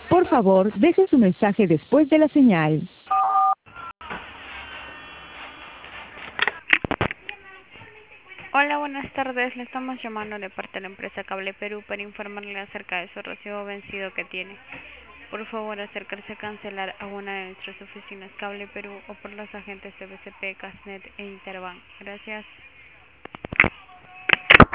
Por favor, deje su mensaje después de la señal. Hola, buenas tardes. Le estamos llamando de parte de la empresa Cable Perú para informarle acerca de su recibo vencido que tiene. Por favor, acercarse a cancelar a una de nuestras oficinas Cable Perú o por los agentes de BCP, Casnet e Interbank. Gracias.